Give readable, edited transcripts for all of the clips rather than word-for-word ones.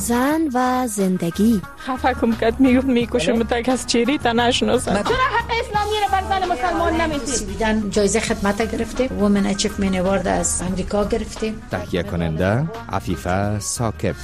زن و زندگی. خفه کم کد میکشم تا کس چیری تا نشناسم. چرا حق اسلامی رو بر زن مسلمان نمیدید؟ جایزه خدمت گرفتیم، وومن اچیومنت اوارد از امریکا گرفتیم. تهیه کننده عفیفه ثاقب.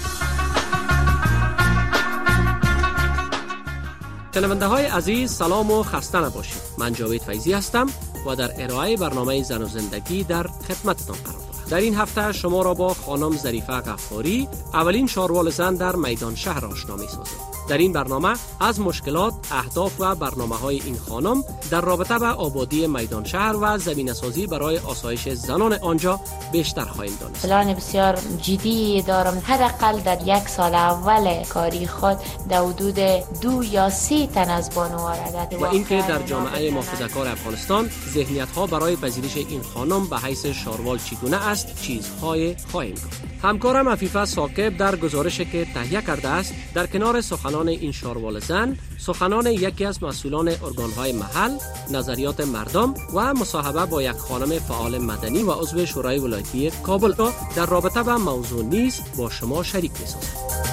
شنونده های عزیز سلام و خسته نباشید. من جاوید فیضی هستم و در ارائه برنامه زن و زندگی در خدمتتان قرار دارم. در این هفته شما را با خانم ظریفه غفاری، اولین شاروال زن در میدان شهر آشنا می‌سازیم. در این برنامه از مشکلات، اهداف و برنامه‌های این خانم در رابطه با آبادی میدان شهر و زمینه‌سازی برای آسایش زنان آنجا بیشتر خواهیم دانست. پلان بسیار جدی دارم. حداقل در 1 سال اول کاری خود در حدود 2 یا 3 تن از بانوها را و اینکه در جامعه محافظه‌کار افغانستان ذهنیت‌ها برای پذیرش این خانم به حیث شاروال چگونه است، چیزهای خواهیم گفت. همکارم عفیفه ثاقب در گزارشی که تهیه کرده است در کنار سخنان این شاروال زن، سخنان یکی از مسئولان ارگان‌های محل، نظریات مردم و مصاحبه با یک خانم فعال مدنی و عضو شورای ولایتی کابل را در رابطه با موضوع نیز با شما شریک می‌سازم.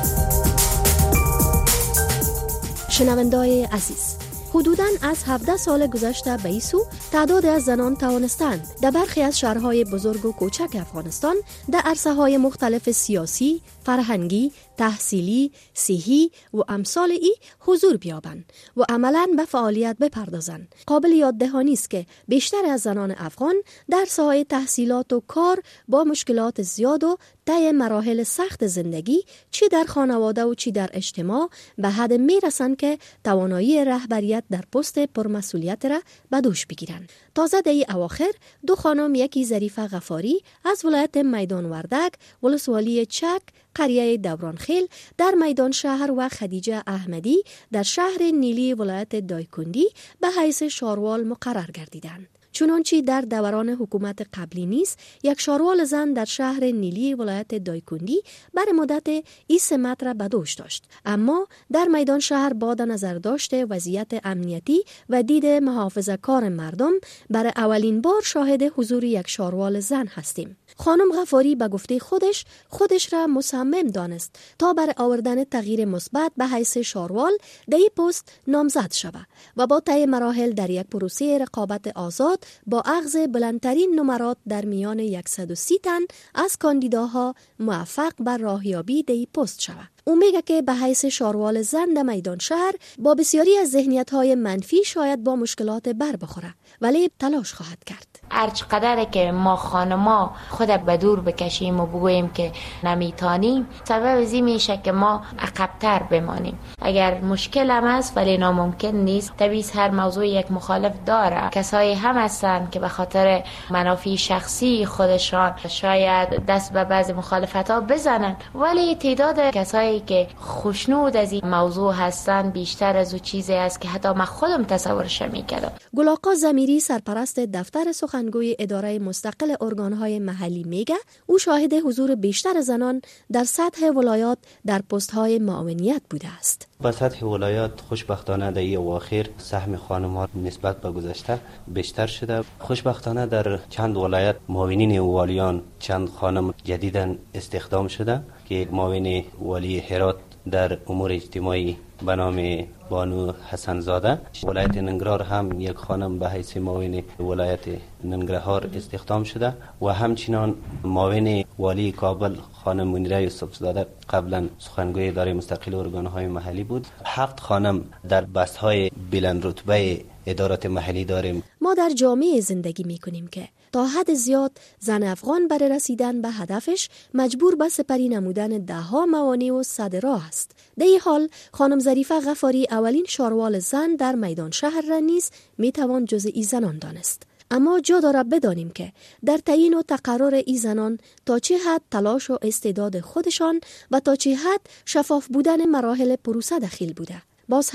شنونده‌های عزیز، حدوداً از 17 سال گذشته به این سو تعداد از زنان توانستند در برخی از شهرهای بزرگ و کوچک افغانستان در عرصه‌های مختلف سیاسی، فرهنگی، تحصیلی، صحی و امثال ای حضور بیابند و عملاً به فعالیت بپردازند. قابل یاد دهانی است که بیشتر از زنان افغان در ساحه تحصیلات و کار با مشکلات زیاد و طی مراحل سخت زندگی چی در خانواده و چی در اجتماع به حد میرسند که توانایی رهبریت در پست پرمسئولیت را به دوش بگیرند. تازه در این اواخر 2 خانم، یکی ظریفه غفاری از ولایت میدان وردک ولسوالی چک قریه دورانخیل در میدان شهر و خدیجه احمدی در شهر نیلی ولایت دایکندی به حیث شاروال مقرر گردیدند. چنانچه در دوران حکومت قبلی نیز یک شاروال زن در شهر نیلی ولایت دایکندی برای مدت 3 سمت را به دوش داشت. اما در میدان شهر با نظر داشته وضعیت امنیتی و دید محافظه کار مردم برای اولین بار شاهد حضور یک شاروال زن هستیم. خانم غفاری به گفته خودش را مصمم دانست تا برای آوردن تغییر مثبت به حیث شاروال در این پست نامزد شود و با طی مراحل در یک پروسه رقابت آزاد با اخذ بلندترین نمرات در میان 130 تن از کاندیداها موفق بر راهیابی در این پست شود. او میگه که به حیث شاروال زن در میدان شهر با بسیاری از ذهنیت‌های منفی شاید با مشکلات بر بخوره، ولی تلاش خواهد کرد. هرچقدر که ما خانما خود به دور بکشیم و بگوییم که نمیتانیم، سبب زی میشه که ما عقب‌تر بمانیم. اگر مشکل هم است ولی ناممکن نیست. طبیعی هر موضوع یک مخالف داره. کسایی هم هستن که به خاطر منافع شخصی خودشان شاید دست به بعض مخالفت‌ها بزنن، ولی تعداد کسایی که خوشنود از این موضوع هستن بیشتر از اون چیزی است که حتی من خودم تصورش نمی‌کردم. گل آقا ضمیری سرپرست دفتر سخنگوی اداره مستقل ارگان‌های محلی میگه او شاهد حضور بیشتر زنان در سطح ولایات در پست‌های معاونیت بوده است. با سطح ولایات خوشبختانه در این اواخر سهم خانم‌ها نسبت به گذشته بیشتر شده. خوشبختانه در چند ولایت معاونین والیان چند خانم جدیداً استخدام شده که معاون والی هرات در امور اجتماعی به نام بانو حسن زاده، ولایت ننگرهار هم یک خانم به حیث معاون ولایت ننگرهار استخدام شده و همچنان معاون والی کابل خانم منیره یوسف زاده قبلا سخنگوی اداره مستقل ارگان‌های محلی بود. 7 خانم در بست‌های بلند رتبه ادارات محلی داریم. ما در جامعه زندگی می‌کنیم که تا حد زیاد زن افغان برای رسیدن به هدفش مجبور به سپری نمودن 10 موانع و صدراه است. در این حال خانم ظریفه غفاری اولین شاروال زن در میدان شهر را نیز میتوان جزء ای زنان دانست. اما جا داره بدانیم که در تعیین و تقرر ای زنان تا چه حد تلاش و استعداد خودشان و تا چه حد شفاف بودن مراحل پروسه دخیل بوده. باز هم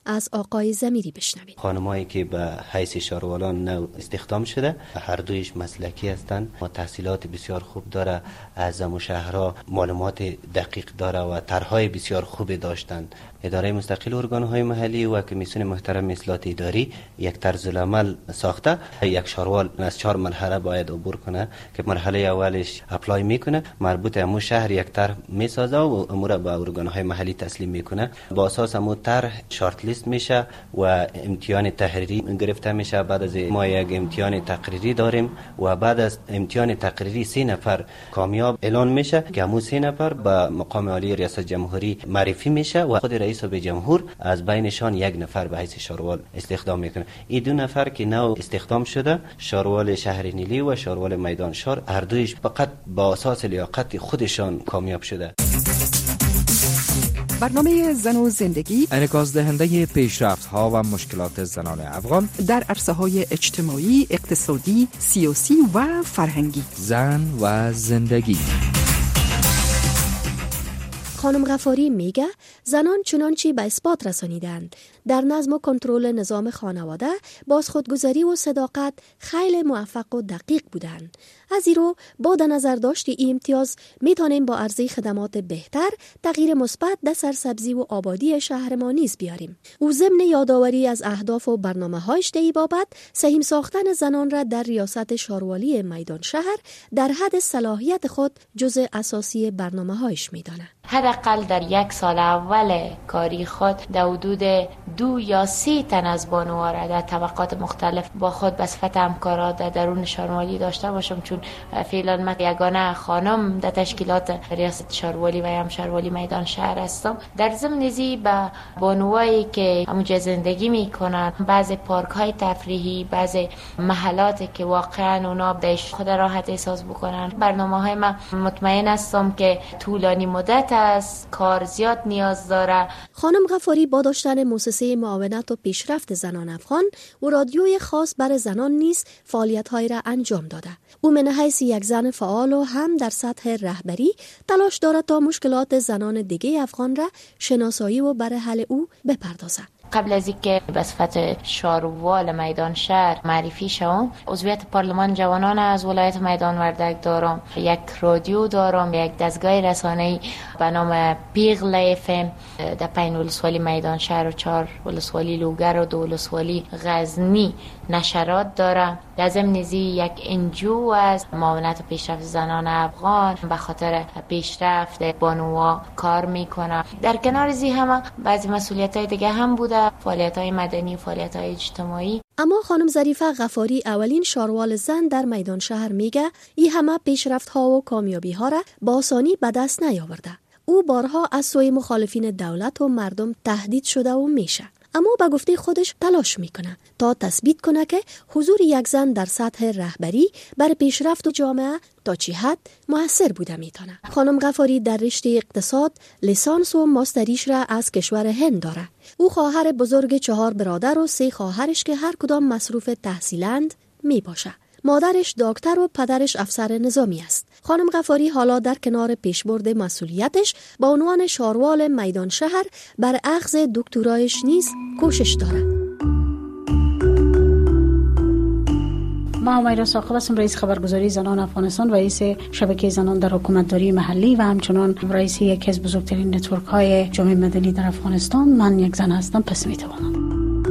از آقای زمیری بشنوید. خانمایی که به حیث شاروالان نو استخدام شده هر دویش مسلکی هستند و تحصیلات بسیار خوب داره، از شهرها معلومات دقیق داره و طرحهای بسیار خوب داشتند. اداره مستقل ارگان‌های محلی و کمیسیون محترم اصلاحات اداری یک طرز العمل ساخته. یک شاروال از 4 مرحله باید عبور کنه که مرحله اولش اپلای میکنه، مربوط امو شهر یک طرح میسازه و امور به ارگان‌های محلی تسلیم میکنه. با اساس امو طرح شارت لیست میشه و امتحان تحریری گرفته میشه. بعد از ما یک امتحان تقریری داریم و بعد از امتحان تقریری 3 نفر کامیاب اعلان میشه که امو 3 نفر به مقام عالی ریاست جمهوری معرفی میشه و خود رئیس به جمهور از بینشان 1 نفر به حیث شاروال استخدام میکنه. این 2 نفر که نو استخدام شده، شاروال شهر نیلی و شاروال میدان شهر، هر دویش فقط با اساس لیاقت خودشان کامیاب شده. برنامه زن و زندگی انعکاس دهنده پیشرفت‌ها و مشکلات زنان افغان در عرصه‌های اجتماعی، اقتصادی، سیاسی و فرهنگی. زن و زندگی. خانم غفاری میگه زنان چنانچه به اثبات رسانیدند در نظم و کنترل نظام خانواده باز خودگذری و صداقت خیلی موفق و دقیق بودند. از این رو با در نظر داشت این امتیاز میتونیم با عرضه خدمات بهتر تغییر مثبت در سرسبزی و آبادی شهر ما نیز بیاریم. او ضمن یادآوری از اهداف و برنامه‌هایش در این بابت سهیم ساختن زنان را در ریاست شاروالی میدان شهر در حد صلاحیت خود جزء اساسی برنامه‌هایش میدانه. حداقل در 1 سال اول کاری خود در حدود 2 یا 3 تن از بانوها را در طبقات مختلف با خود به صفت همکارات در درون شاروالی داشته باشم، چون فعلا من یگانه خانم در تشکیلات ریاست شاروالی و هم شاروالی میدان شهر هستم. در ضمن ذی به بانوایی که همونجا زندگی میکنن، بعضی پارک های تفریحی، بعضی محلاتی که واقعا اونا درش خود راحت احساس بکنن، برنامه های من مطمئن هستم که طولانی مدت است، کار زیاد نیاز داره. خانم غفاری با داشتن مؤسسه معاونت و پیشرفت زنان افغان و رادیوی خاص برای زنان نیز فعالیت‌هایی را انجام داده. او من حیث یک زن فعال و هم در سطح رهبری تلاش دارد تا مشکلات زنان دیگه افغان را شناسایی و برای حل او بپردازد. قبل از اینکه به صفت شاروال میدان شهر معرفی شوم، عضویت پارلمان جوانان از ولایت میدان وردک دارم، یک رادیو دارم، یک دستگاه رسانه‌ای به نام پیغل افم در 5 ولسوالی میدان شهر و 4 ولسوالی لوگر و 2 ولسوالی غزنی نشرات دارم. در ضمن ذی یک انجو از معاونت و پیشرفت زنان افغان به خاطر پیشرفت بانوها کار میکنم. در کنار ذی هم بعضی مسئولیت‌های دیگه هم بوده، فعالیت‌های مدنی و فعالیت‌های اجتماعی. اما خانم ظریفه غفاری اولین شاروال زن در میدان شهر میگه این همه پیشرفت‌ها و کامیابی‌ها را با آسانی به دست نیاورده. او بارها از سوی مخالفین دولت و مردم تهدید شده و میشه، اما به گفته خودش تلاش میکنه تا تثبیت کنه که حضور یک زن در سطح رهبری بر پیشرفت و جامعه تا چه حد موثر بوده میتونه. خانم غفاری در رشته اقتصاد لیسانس و ماستریش را از کشور هند داره. او خواهر بزرگ 4 برادر و 3 خواهرش که هر کدام مصروف تحصیلند میباشه. مادرش دکتر و پدرش افسر نظامی است. خانم غفاری حالا در کنار پیشبرد مسئولیتش با عنوان شاروال میدان شهر بر اخذ دکترایش نیز کوشش داره. ما همیرا ثاقب هستم، رئیس خبرگزاری زنان افغانستان، رئیس شبکه زنان در حکومتداری محلی و همچنان رئیس یکی از بزرگترین نتورک های جامعه مدنی در افغانستان. من یک زن هستم، پس میتوانم.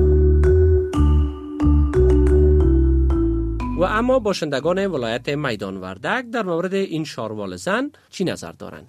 و اما باشندگان ولایت میدان وردک در مورد این شاروال زن چی نظر دارند؟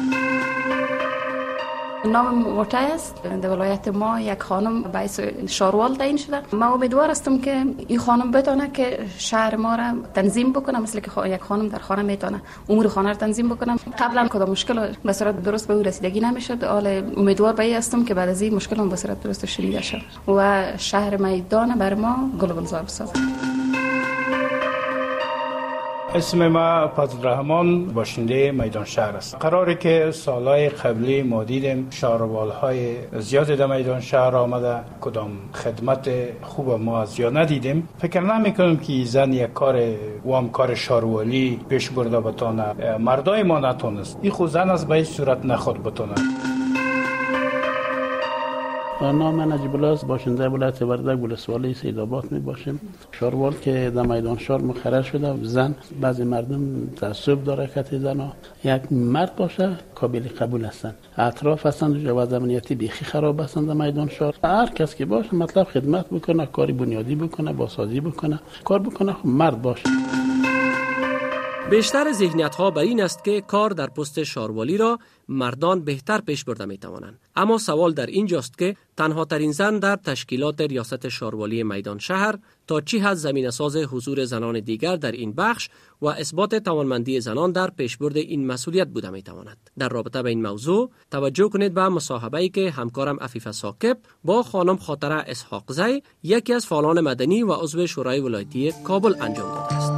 نام وټای است. در ولایت ما یک خانم باعث شاروال تعیین شده. ما امیدوار هستم که این خانم بتونه که شهر ما را تنظیم بکنه، مثل که یک خانم در خانه میتونه امور خانه را تنظیم بکنه. قبلا کدام مشکل به صورت درست به او رسیدگی نمیشد. حالا امیدوار به هستم که بعد از این مشکل به صورت درست شنیده شد و شهر میدان بر ما گل و گلزار بسازه. اسم ما فضل رحمان، باشنده میدان شهر است. قراره که سالهای قبلی ما دیدیم شاروال‌های زیاد در میدان شهر آمده، کدام خدمت خوب ما زیاد ندیدیم. فکر نمی‌کنم که زن یک کار شاروالی پیش برده بتونه. مردای ما نتونست. این خود زن از به هیچ صورت نخود بتونه. نام من نجیب الله است، باشنده ولایت وردک ولسوالی سیدآباد می باشیم. شاروال که در میدان شهر مقرر شده، زن بعضی مردم تعصب داره که زنها یک مرد باشه قابل قبول هستند. اطراف هستند جواز امنیتی بیخی خراب هستند در میدان شهر. هر کس که باشه مطلب خدمت بکنه، کاری بنیادی بکنه، بازسازی بکنه، کار بکنه، مرد باشه. بیشتر ذهنیت‌ها بر این است که کار در پست شاروالی را مردان بهتر پیش برده می‌توانند. اما سوال در اینجاست که تنها ترین زن در تشکیلات ریاست شاروالی میدان شهر تا چی حد زمینه‌ساز حضور زنان دیگر در این بخش و اثبات توانمندی زنان در پیشبرد این مسئولیت بوده می‌تواند. در رابطه با این موضوع توجه کنید به مصاحبه‌ای که همکارم عفیفه ثاقب با خانم خاطره اسحاقزی، یکی از فعالان مدنی و عضو شورای ولایتی کابل انجام داده است.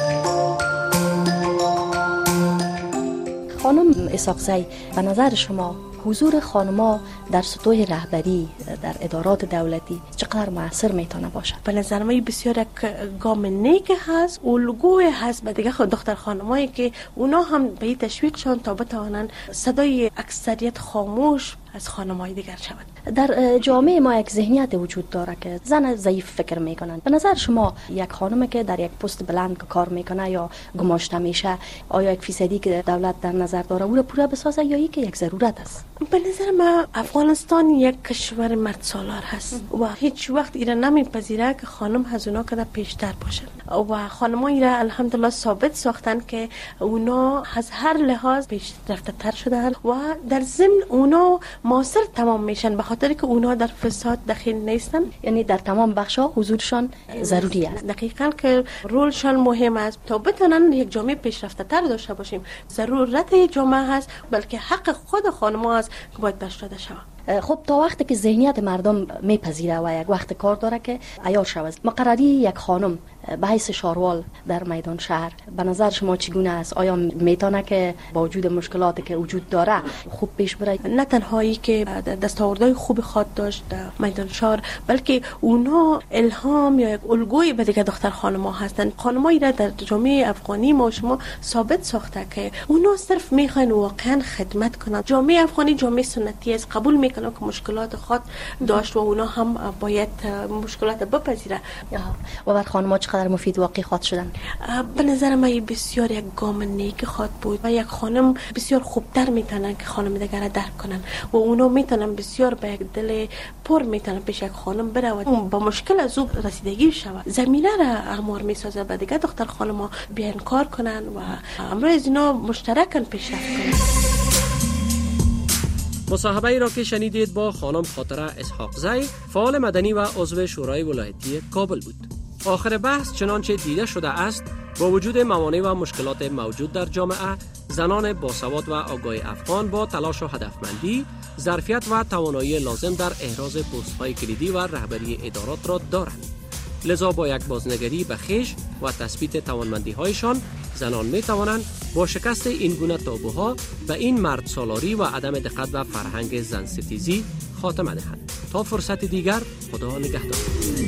خانم اسحاقزی، به نظر شما حضور خانم‌ها در سطوح رهبری در ادارات دولتی چقدر مؤثر میتونه باشه؟ به نظر من بسیار یک گام نیک هست، الگوی هست به دیگه دختر خانمایی که اونا هم به این تشویق شون تا بتوانن صدای اکثریت خاموش از خانم‌های دیگر شود. در جامعه ما یک ذهنیت وجود داره که زن ضعیف فکر میکنن. به نظر شما یک خانم که در یک پست بلند کار میکنه یا گماشته میشه، آیا یک فیصدی که دولت در نظر داره او را پورا بسازه یا یک ضرورت است؟ به نظر من افغانستان یک کشور مرد سالار هست و هیچ وقت ایرا نمیپذیره که خانم از اونا کده پیشتر باشه و خانم‌ها ایرا الحمدلله ثابت ساختن که اونا از هر لحاظ پیشرفته تر شدن و در ضمن اونا موثر تمام میشن به خاطر که اونا در فساد دخیل نیستن. یعنی در تمام بخش‌ها حضورشان ضروری است. دقیقاً که رولشان مهم است تا بتونن یک جامعه پیشرفته تر داشته باشیم. ضرورت یک جامعه هست بلکه حق خود خانم‌ها است که باید بهش داده شود. خب تا وقتی که ذهنیت مردم میپذیره و یک وقت کار داره که عیار شود، مقرری یک خانم به حیث شاروال در میدان شهر به نظر شما چگونه است؟ آیا میتونه که با وجود مشکلاتی که وجود داره خوب پیش بره؟ نه تنهایی که دستاوردهای خوب خود داشت در میدان شهر، بلکه اونا الهام یا یک الگوی به دیگه دختر خانم‌ها هستند. خانم‌هایی را در جامعه افغانی ما شما ثابت ساخته که اونا صرف میخوان واقعا خدمت کنند. جامعه افغانی جامعه سنتی است، قبول میکنن که مشکلات خود داشت و اونا هم باید مشکلات بپذیره. و بعد خانم‌ها چقدر مفید واقعی خواهد شدن؟ به نظر من بسیار یک گام نیک خواهد بود و یک خانم بسیار خوبتر میتونن که خانم دیگر را درک کنن و اونا میتونن بسیار به یک دل پر میتونن پیش یک خانم بره و با مشکل از او رسیدگی شود. زمینه را اعمار میسازه به دیگر دختر خانم‌ها بیان کار کنن و امروز اینا مشترکاً پیشرفت کنن. مصاحبه ای را که شنیدید با خانم خاطره اسحاقزی، فعال مدنی و عضو شورای ولایتی کابل بود. آخر بحث چنانچه دیده شده است، با وجود موانع و مشکلات موجود در جامعه، زنان باسواد و آگاه افغان با تلاش و هدفمندی، ظرفیت و توانایی لازم در احراز پست‌های کلیدی و رهبری ادارات را دارند. لذا با یک بازنگری به خویش و تثبیت توانمندی‌هایشان، زنان می‌توانند با شکست این گونه تابوها به این مرد سالاری و عدم دقت و فرهنگ زن ستیزی خاتمه دهند. تا فرصت دیگر، خدا نگهدار.